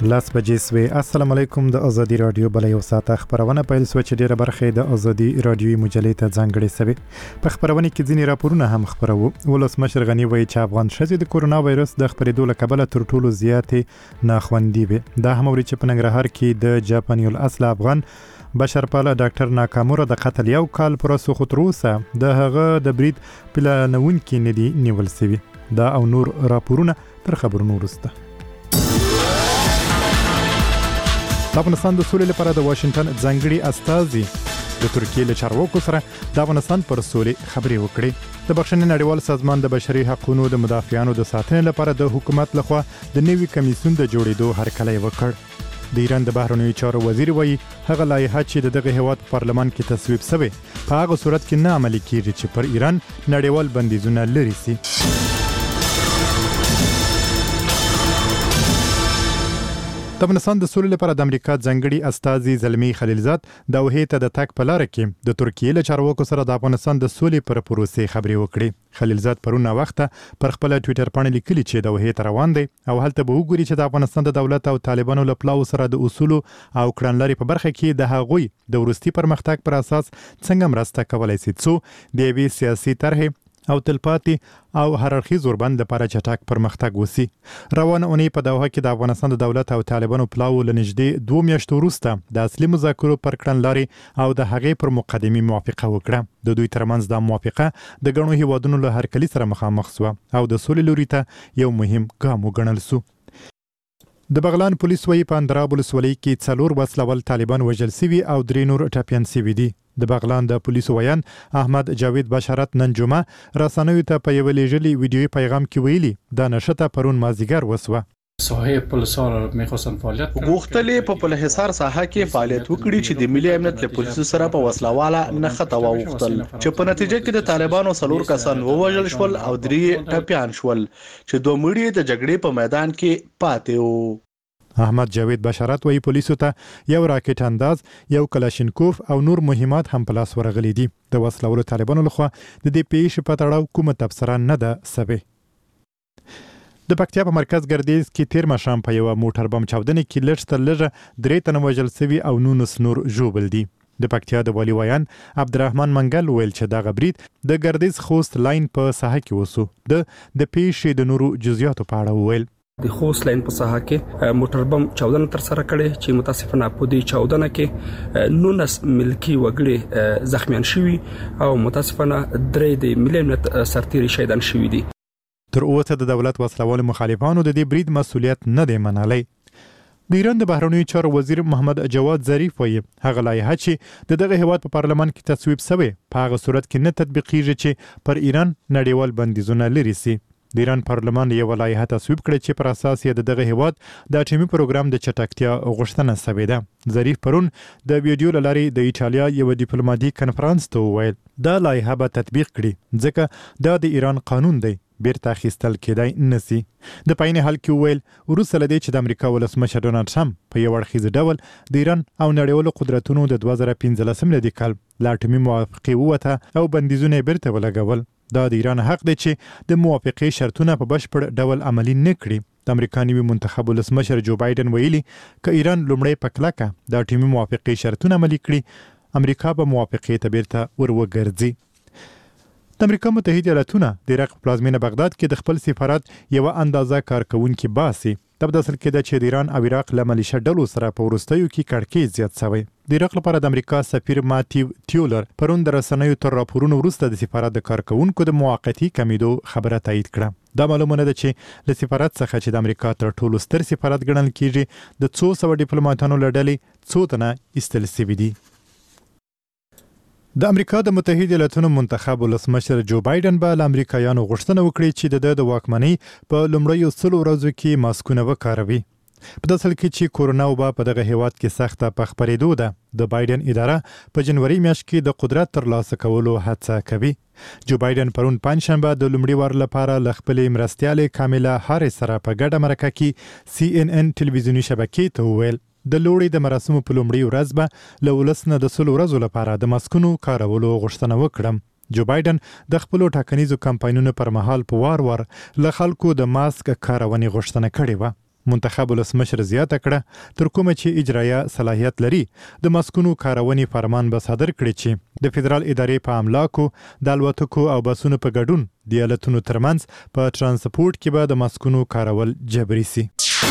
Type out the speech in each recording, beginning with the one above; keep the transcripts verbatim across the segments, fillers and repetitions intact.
لاس بجې سوي. السلام علیکم. د ازادي رادیو بل یو ساعت خبرونه پیل سو چې ډیره برخه د ازادي رادیوي مجلې ته ځانګړې سوي. په خبرونه کې ځینې راپورونه هم خبرو. ولسمشر غنی وایي چې افغان ښځې د کورونا وایرس د خپرېدو له کبله تر ټولو زیاتې ناخوندي وي. دا هم ورې چې په ننګرهار کې د جاپاني الاصل افغان بشرپاله ډاکټر ناکاموره د قتل یو کال پر وسو خطروسه د هغه د برید پلانونکي ندي نیول سوي. دا او نور راپورونه تر خبرونو وروسته. د افغانستان د سولې لپاره د واشنگټن ځانګړي استازي د ترکیې له چارواکو سره د افغانستان پر سولې خبرې وکړې. د بخښنې نړیوال سازمان د بشري حقوقو د مدافعانو د ساتنې لپاره د حکومت لخوا د نوي کمیسیون د جوړېدو هرکلی وکړ. د ایران د بهرنیو چارو وزیر وایي هغه لایحه چې د دغه هیواد پارلمان کې تصویب شوی په هغه صورت کې نه عملي کیږي چې پر ایران نړیوال بندیزونه لري سي. د افغانستان د سولې لپاره د امریکا ځانګړي استازي زلمی خلیلزاد د وهې ته د تک په لار کې د ترکیې له چارواکو سره د افغانستان د سولې پر پروسې خبرې وکړې. خلیلزاد پرونه وخته پر خپل ټوئیټر باندې لیکلي چې د وهې ته روان دی او هلته به وګوري چې د افغانستان د دولت او طالبانو له پلاو سره د اصول او کړنلارې په برخه کې د هغوی د ورستي پرمختګ پر اساس څنګه مرسته کولای شي څو د یوې سیاسي طرحې او تلپاتې او هررخیز وربند لپاره چټک پرمختګ وسی. روانه اونۍ په دوحه کې د افغانستان د دولت او طالبانو پلاو لنږدې دوه میاشتو وروسته د اصلي مذاکرو پر کړنلارې او د هغې پر مقدمې موافقه وکړه. د دوی ترمنځ د موافقه د ګڼو هیوادونو له هرکلي سره مخامخ سو او د سولې لوري ته یو مهم ګام وګڼل سو. د بغلان پولیس وایي په اندراب ولسوالۍ کې څلور وسلوال طالبان وژل سوي او درې نور ټپیان سوي دي. د بغلان د پولیسو ویان احمد جاوید بشارت نن جمعه رسنیو ته په یو لیږلي ویډیوي پیغام کې ویلي دا نشته پرون مازیګر وسوه. ساحه پلسار میخواستن فعالیت کنن غوښتلې په پلحصار ساحه کې فعالیت وکړي چې د ملي امنیت له پولیسو سره په وسلواله نه خطا وغوښتل چې په نتیجه کې د طالبانو څلور کسان ووژل شول او درې ټپیان شول چې دوه مړي د جګړې په میدان کې پاتې وو. احمد جاوید بشارت وایي پولیسو ته یو راکټ انداز یو کلاشینکوف او نور مهمات هم په لاس ورغلي دي. د وسلوالو طالبانو لخوا د دې پیښې په تړاو کومه تبصره نه ده سوې. د پکتیا په مرکز ګردیز کې تیر ماښام په یو موټر بم چاودنې کې لږ تر لږه درې تنه وژل سوي او نولس نور ژوبل دي. د پکتیا د والي ویان عبدالرحمن منګل ویل چې دا غبرید د ګردیز خوست لاین په ساحه کې وسو. د د پیښې د نورو جزئیاتو په اړه ویل د خوست لاین په ساحه کې موټر بم چاودنه تر سره کړې چې متاسفانه په دې چاودنه کې نونس ملکی وګړي زخمیان شوي او متاسفانه درې د ملي امنیت سرتیري شهیدان شوي دي. تر اوسه د دولت وسلوال مخالفانو د دې برید مسولیت نه دی منلی. د ایران د بهرنیو چارو وزیر محمد جواد ظریف وایي هغه لایحه چې د دغه هیواد په پارلمان کې تصویب شوی په هغه صورت کې نه تطبیقیږي چې پر ایران نړیوال بندیزونه لري سي. د ایران پارلمان یو لایحه تصویب کړې چې پر اساس یې د دغه هیواد د اټومي پروګرام د چټکتیا غوښتنه شوې ده. ظریف پرون د ویډیو له لارې د ایټالیا یو ډیپلوماټیک کنفرانس ته وویل دا لایحه به تطبیق کړي ځکه دا د ایران قانون دی بیرته اخیستل کېدای نسی. د پاینې حل کې وویل وروسته له دې چې د امریکا ولسمشر ډونالډ ټرمپ په یو اړخیز ډول د ایران او نړیوالو قدرتونو د دوه زره پنځلسم میلادي کال له اټومي موافقې ووته او بندیزونه یې بیرته ولګول. دا د ایران حق دی چې د موافقې شرطونه په بشپړ ډول عملي نه کړي. د امریکا نوي منتخب ولسمشر جو بایدن ویلي که ایران لومړی په کلکه د اټومي موافقې شرطونه عملي کړي امریکا به موافقې ته بیرته ور وګرځي. د امریکا متحده ایالاتونه د عراق پلازمینه بغداد کې د خپل سفارت یو اندازه کارکونکي باسي. دا په داسل کې ده چې د ایران او عراق له ملیشه ډلو سره په وروستیو کې کړکېچ زیات شوی. د عراق لپاره د امریکا سفیر ماتیو تیولر پرون د رسنیو تر راپورونو وروسته د سفارت د کارکونکو د موقتی کمیدو خبره تایید کړه. دا معلومه ده چې له سفارت څخه چې د امریکا تر ټولو ستر سفارت ګڼل کیږي د څو سوه ډیپلوماټانو له ډلې څو تنه ایستل سوي دي. د امریکا د متحده ایالاتونو منتخب ولسمشر جو بایدن به له امریکایانو غوښتنه وکړي چې د د واکمنۍ په لومړیو سلو ورځو کې ماسکونه وکاروي. په داسل کې چې کورونا وبا په دغه هیواد کې سخته په خپرېدو ده. د بایدن اداره په جنوري میاشت کې د قدرت ترلاسه کولو هڅه کوي. جو بایدن پرون پنځشنبه د لومړي وار لپاره له خپلې مرستیالې کامیلا هاریس سره په ګډه مرکه کې سی ان ان ټلویزیوني شبکې ته وویل د لوړې د مراسمو په لومړي ورځ به له ولس نه د سلو ورځو لپاره د ماسکونو کارولو غوښتنه وکړم. جو بایدن د خپلو ټاکنیزو کمپاینونو پر مهال په وار وار له خلکو د ماسک کارونې غوښتنه کړې وه. منتخب ولسمشر زیاته کړه تر کومه چې اجرایه صلاحیت لري د مسکونو کارونې فرمان به صادر کړي چې د فدرال ادارې په املاکو د الوتکو او بسونو په ګډون د ایالتونو ترمنځ په ترانسپورت کې به د مسکونو کارول جبري سي.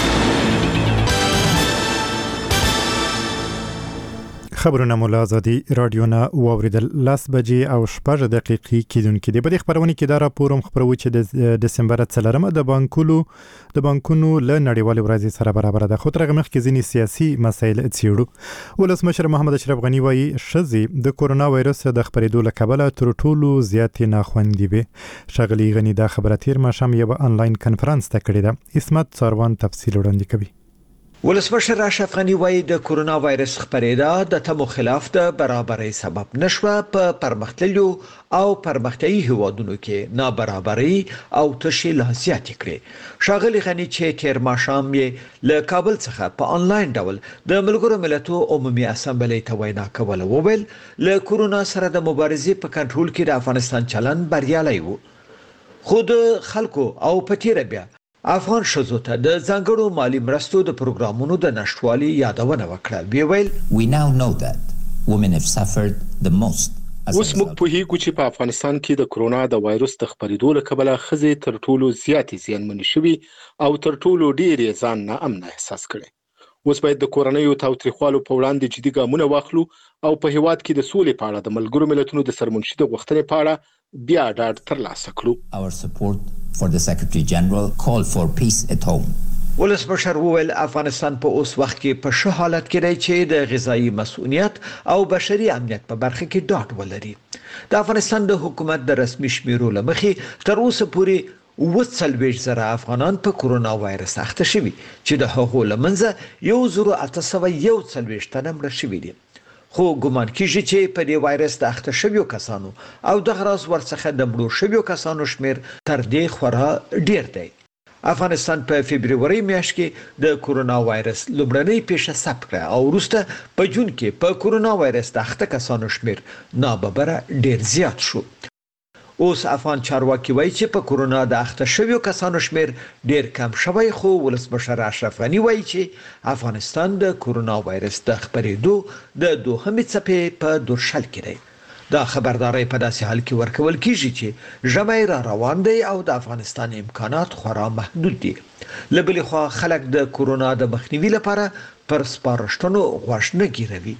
خبرونه مولا آزادي رادیو نه واوریدل لاس بجې او شپږ دقیقې کېدونکې دي. په دې خبرونه کې دا راپور هم خبرو چې د دسمبر څلورمه د بانکونو د بانکونو له نړیوال ورځې سره برابر ده. خو تر هغه مخکې ځینې سیاسي مسایل څېړو. ولسمشر محمد اشرف غني وایي ښځې د کورونا وایرس د خپرېدو له کبله تر ټولو زیاتې ناخوندې وې. ښاغلي غني دا خبره تېر ماښام یوه انلاین کنفرانس ته کړې ده. عصمت څاروان تفصیل وړاندې کوي. ولسمشر اشرف غني وایي د کورونا وایرس خپرېدا د تمو خلاف د برابرۍ سبب نشوه. په پرمختللو او پرمختیايي هیوادونو کې نابرابرۍ او تشې لا زیاتې کړې. ښاغلي غني چې تیر ماښام یې له کابل څخه په انلاین ډول د ملګرو ملتونو عمومي اسامبلې ته وینا کوله وویل له کورونا سره د مبارزې په کنټرول کې د افغانستان چلند بریالی و. خو د خلکو او په تیره بیا افغان شوزو ته د ځانګړو مالی مرستو د پروګرامونو د نشټوالي یادونه وکړه. وی ویل We now know that women have suffered the most. اوس موږ په هیڅ چې په افغانستان کې د کرونا د وایرس د خپرېدو له کبله ښځې تر ټولو زیاتې زیانمنې شوي او تر ټولو ډېرې ځان ناامنه احساس کړي. اوس باید د کورنیو تاوتریخوالو په وړاندې جدي ګامونه واخلو او په هیواد کې د سولې په اړه د ملګرو ملتونو د سرمنشي د غوښتنې په اړه بیا ډاډ ترلاسه کړو. Our support for the Secretary General call for peace at home. ولسمشر وویل افغانستان په اوس وخت کې په ښه حالت کې دی چې د غذایی مسؤلیت او بشري امنیت په برخه کې ډاډ ولري. د افغانستان د حکومت د رسمي شمیرو له مخې تر اوسه پورې اووه څلوېښت زره افغانان په کورونا وایرس اخته شوي چې د هغو له منځه یو زر اته سوه یو څلوېښت تنه مړه شوي دي. خو ګمان کیږي چې په دې وایرس د اخته شویو کسانو او دغه راز ورڅخه د مړو شویو کسانو شمیر تر دې خورا ډیر دی. افغانستان په فبرवरी میاشت کې د کورونا وایرس لومړنۍ پیښه ثبت کړه او وروسته په جون کې په کورونا وایرس د اخته کسانو شمیر ناببره ډیر زیات شو. اوس افغان چارواکي وایي چې په کورونا د اخته شویو کسانو شمیر ډیر کم شوی. خو ولسمشر اشرف غني وایي چې افغانستان د کورونا وایرس د خپرېدو د دوهمې څپې په دورشل کې دی. دا خبرداري په داسې حال کې ورکول کیږي چې ژمی را روان دی او د افغانستان امکانات خورا محدود دي. له بلې خوا خلک د کورونا د مخنیوي لپاره پر سپارښتنو غوږ نه ګیروي.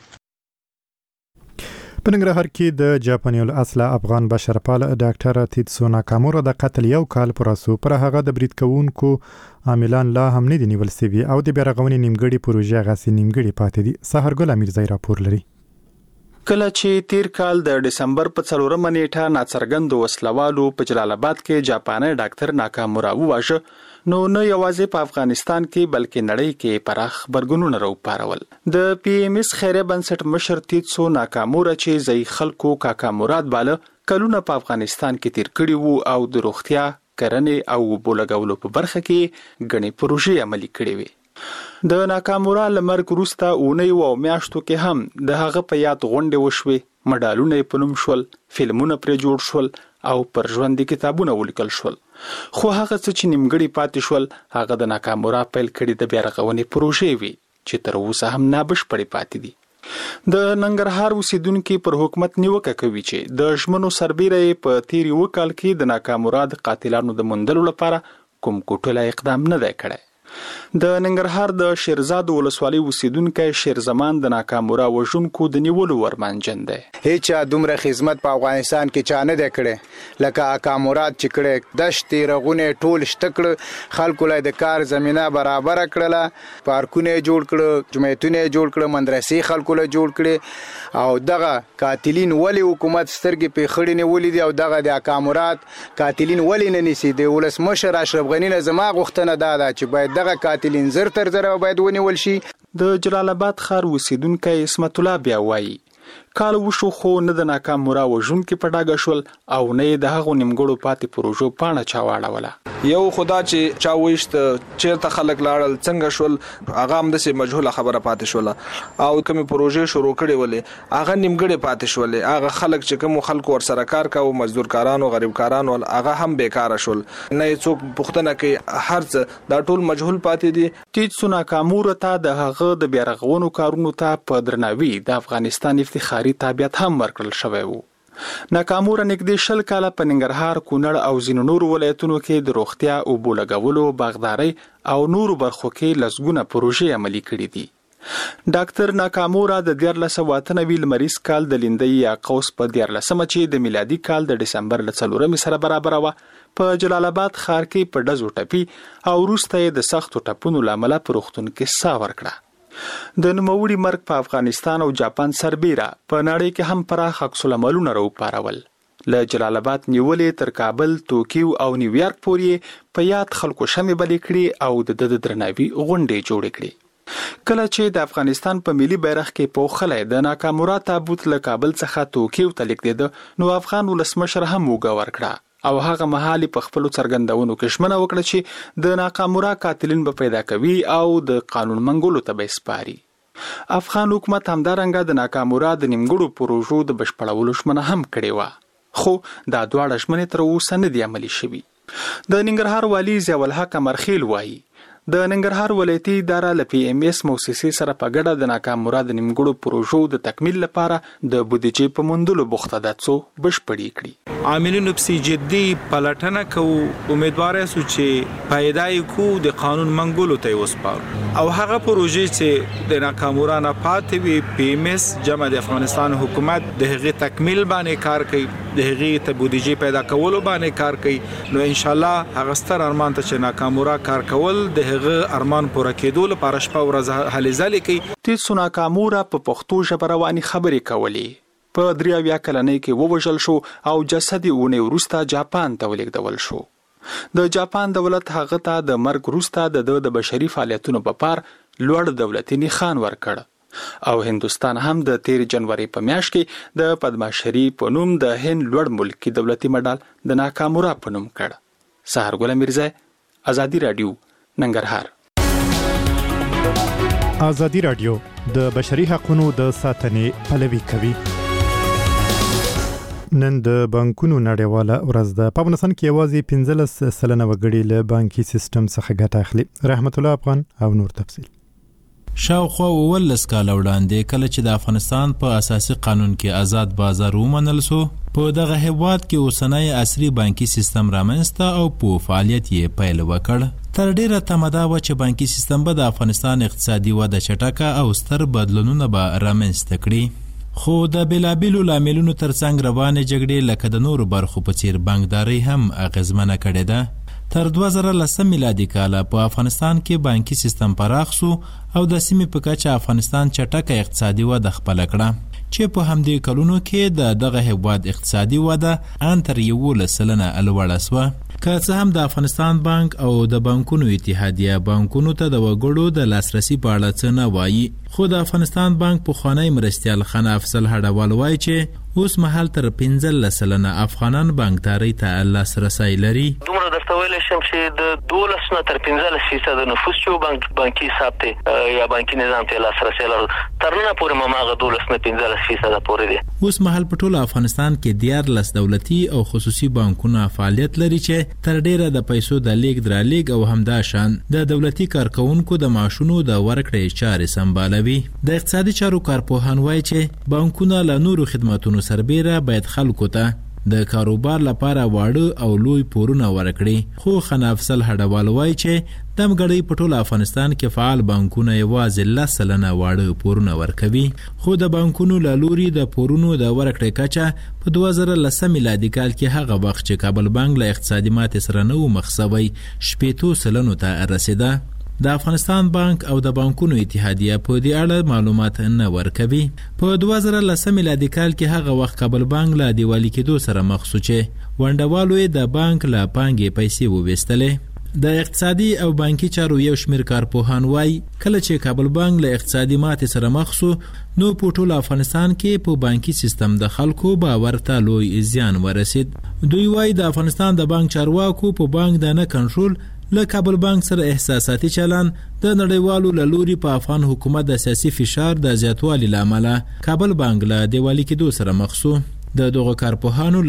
په ننګرهار کې د جاپاني الاصله افغان بشرپال ډاکټر تیتسو ناکامورا د قتل یو کال پر اسو پر هغه د برید کوونکو عاملان لا هم نه دي نیول سوي او د بیارغونې نیمګړي پروژې غاسي نیمګړي پاتې دي. سحرګل امیرزی راپور لري. کله چې تیر کال د دسمبر په څلورمه نیټه ناڅرګند وسلوالو په جلال آباد کې جاپاني ډاکټر ناکامورا وواژه نو نه یوازې په افغانستان کې بلکې نړۍ کې پراخ خبرګونونه راوپارول. د پی ایم اس خیریه بنسټ مشر تیتسو ناکامورا چې ځای خلکو کاکا مراد باله کلونه په افغانستان کې تیر کړي وو او د روغتیا کرنې او بولګولو په برخه کې غني پروژې عملي کړې وي. د ناکامورا لمرګ وروسته اونۍ او میاشتو کې هم د هغه په یاد غونډې وشوي، مډالونه په نوم شول، فلمونه پرې جوړ شول او پر ژوند کتابونه ولیکل شول. خو هغه څه چې نیمګړي پاتې شول هغه د ناکامورا پیل کړي د بیارغونې پروژې وي چې تر اوسه هم نابشپړې پاتې دي. د ننګرهار اوسیدونکو پر حکومت نیوکه کوي چې د ژمنو سربېره په تیر یو کال کې د ناکامورا د قاتلانو د موندلو لپاره کوم کوټله اقدام نه دی کړی. د ننګرهار د شیرزاد ولسوالۍ اوسیدونکو شیرزمان د ناکامورا وژونکو د نیولو ورمانجن دی. هیڅ دومره خدمت په افغانستان کې چا نه دی کړی لکه اکامورات چې کړی. دشتې رغونه ټول شته کړ، خلکو له د کار زمينه برابر کړله، پارکونه جوړ کړ، جمعیتونه جوړ کړ، مدرسې خلکو له جوړ کړي او دغه قاتلین ولی حکومت سترګې په خړې نه ولې دی او دغه د اکامورات قاتلین ولی نه نسی دی. ولسمشر اشرف غنی نه زما غوښتنه دا ده چې باید دغه قاتلین زر تر زر باید ونیول شي. د جلال آباد ښار اوسیدونکو اسمت الله بیا وایي کال وشو خو نه د ناکام مورا وژونکو په ډاګه شول او نه د هغو نیمګړو پاتې پروژو پاڼه چا واړوله. یو خدا چې چا وښت چیرته خلک لاړل څنګه شول هغه هم د مجهوله خبره پاتې شول او کومې پروژې شروع کړې ولې هغه نیمګړې پاتې شولې. هغه خلک چې کوم خلکو ور سره کار کاوه مزدور کارانو غریب کارانو هغه هم بیکاره شول. نه څوک پوښتنه کوي هر څه دا ټول مجهول پاتې دي. تیتسو ناکامور ته د هغه د بیارغونو کارونو ته په درناوي د افغانستان افتخاري تابعیت هم ورکړل شوی وو. ناکامور نږدې شل کاله په ننګرهار، کونړ او ځینو نورو ولایتونو کې د روغتیا، اوبو لګولو، باغدارۍ او نورو برخو کې لسګونه پروژې عملي کړې دي. ډاکټر ناکامورا د دیارلس سوه اته نوي لمریز کال د لیندۍ یا قوس په دیارلسمه چې د میلادي کال د ډسمبر له څلورمې سره برابره وه په جلال آباد ښار کې په ډزو ټپي او وروسته یې د سختو ټپونو له امله په روغتون کې ساه ورکړه. د نوموړي مرګ په افغانستان او جاپان سربیره په نړۍ کې هم پراخ عکس العملونه راوپارول. له جلال آباد نیولې تر کابل، توکیو او نیویارک پورې په یاد خلکو شمې بلې کړي او د د درناوي غونډې جوړې کړي. کله چې د افغانستان په ملي بیرغ کې پوښلې د ناکامورا تابوت له کابل څخه توکیو ته لیږدېده نو افغان ولسمشر هم وګه ورکړه او هغه مهال په خپل څرګندونو کې ژمنه وکړه چې د ناکامورا قاتلین به پیدا کوي او د قانون منګولو ته به سپاري. افغان حکومت همدارنګه د ناکامورا د نیمګړو پروژو د بشپړولو ژمنه هم کړې وه، خو دا دواړه ژمنې تر اوسه نه دي عملي شوي. د ننګرهار والي ضیاء الحق امرخیل وایي د ننګرهار ولایتي اداره له پی ام اس موسسې سره په ګډه د ناکامورا د نیمګړو پروژو د تکمیل لپاره د بودیجې په موندلو بوخته ده څو بشپړې کړي. عاملینو پسې جدي پلټنه کوو، امیدوار یو چې پیدای کو د قانون منګولو ته وسپارو او هغه پروژې چې د ناکامورا نه پاتې وي پی ام اس جمع د افغانستان حکومت د هغې تکمیل باندې کار کوي، د هغې ته بودیجې پیدا کولو باندې کار کوي. نو ان شاء الله هغه ستر ارمان ته چې ناکامورا کار کول د هغه ارمان پوره کېدو لپاره شپه ورځ هلې ځلې کوي. تیتسو ناکامورا په پښتو ژبه رواني خبرې کولې. په درې اویا کلنۍ کې ووژل شو او جسد یې اونۍ وروسته جاپان ته ولېږدول شو. د جاپان دولت هغه ته د مرګ وروسته د ده د بشري فعالیتونو په پار لوړ دولتي نښان ورکړ او هندوستان هم د تیر جنوري په میاشت کې د پدماشري په نوم د هند لوړ ملکي دولتي مډال د ناکامورا په نوم کړ. سحر ګل میرزا، ازادي رادیو، ننګرهار. ازادي رادیو د بشري حقوقو د ساتنې پلوي کوي. نن د بانکونو نړیواله ورځ ده. په افغانستان کې یوازې پنځلس سلنه وګړي له بانکي سیستم څخه ګټه اخلي. رحمت الله افغان او نور تفصیل. شاوخوا اوولس کاله وړاندې کله چې د افغانستان په اساسي قانون کې آزاد بازار ومنل سو، په دغه هیواد کې اوسنی عصري بانکي سیستم رامنځته او په فعالیت یې پیل وکړ. تر ډیره تمدا و چې بانکي سیستم به د افغانستان اقتصادي وده چټکه او ستر بدلونونه به رامنځته کړي. خو د بیلابیلو لاملونو ترڅنګ روانې جګړې لکه د نورو برخو په څیر بانکداري هم اغیزمنه کړې ده. تر دوه زره لسم میلادي کاله په افغانستان کې بانکي سیستم پراخ سو او د سیمې په کچه افغانستان چټکه اقتصادي وده خپله کړه چې په همدې کلونو کې د دغه هیواد اقتصادي وده ان تر یولس سلنه لوړه سوه. که څه هم د افغانستان بانک او د بانکونو اتحادیه بانکونو ته د وګړو د لاسرسي په اړه څه نه وایي، خو د افغانستان بانک پخوانی مرستیال خان افضل هډوال وایي چې اوس مهال تر پنځلس سلنه افغانان بانکدارۍ ته لاسرسی لري. دومره درته ویلی شم چې د دولس نه تر پنځلس فیصده نفوس چې بانک بانکي حساب ته یا بانکي نظام ته لاسرسی لري، تر نن پورې هم هغه دولس نه پنځلس فیصده پورې دی. اوس مهال په ټول افغانستان کې دیارلس دولتي او خصوصي بانکونه فعالیت لري چې تر ډیره د پیسو د لیږد رالیږد او همدا شان د دولتي کارکونکو د معاشونو د ورکړې چارې سمبالوي. د اقتصادي چارو کارپوهان وایي چې بانکونه له نورو خدماتونو سربیره باید خلکو ته د کاروبار لپاره واړه او لوی پورونه ورکړي. خو خان افضل هډوال وایي چې د مګړۍ په ټول افغانستان کې فعال بانکونه یوازې لس سلنه واړه پورونه ورکوي. خو د بانکونو له لوري د پورونو د ورکړې کچه په دوه زره لسم میلادي کال کې هغه وخت چې کابل بانک له اقتصادي ماتې سره نه و مخ شوی شپېتو سلنو ته رسیده. د افغانستان بانک او د بانکونو اتحادیه په دې اړه معلومات نه ورکوي. په دوه زره لسم میلادي کال کې هغه وخت کابل بانک له دیوالي کېدو سره مخ شو چې ونډوالو یې د بانک له پانګې پیسې وویستلې. د اقتصادي او بانکي چارو یو شمېر کارپوهان وایي کله چې کابل بانک له اقتصادي ماتې سره مخ شو نو په ټول افغانستان کې په بانکي سیستم د خلکو باور ته لوی زیان ورسید. دوی وایي د افغانستان د بانک چارواکو په بانک د نه کنټرول له کابل بانک سره احساساتي چلن د نړیوالو له لوري په افغان حکومت د سیاسي فشار د زیاتوالي له امله کابل بانک له دیوالي کېدو سره مخ شو. د دغه کارپوهانو